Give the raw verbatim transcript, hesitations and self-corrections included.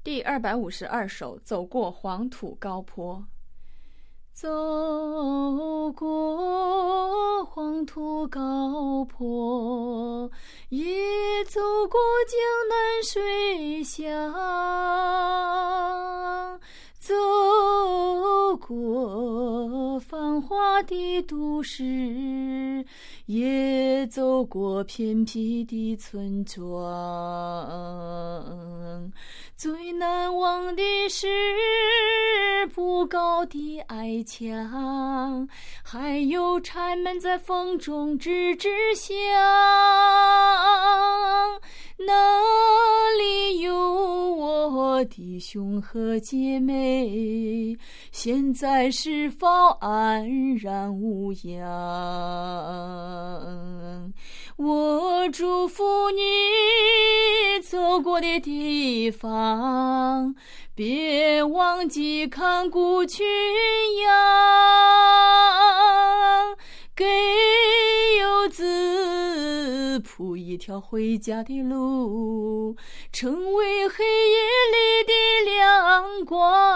第二百五十二首，走过黄土高坡。走过黄土高坡，也走过江南水乡，走过繁华的都市，也走过偏僻的村庄。最难忘的是不高的矮墙，还有蝉们在风中吱吱响。那里有我的兄和姐妹，现在是否安然无恙？我祝福你走过的地方，别忘记看顾群羊，给游子铺一条回家的路，成为黑夜里的亮光。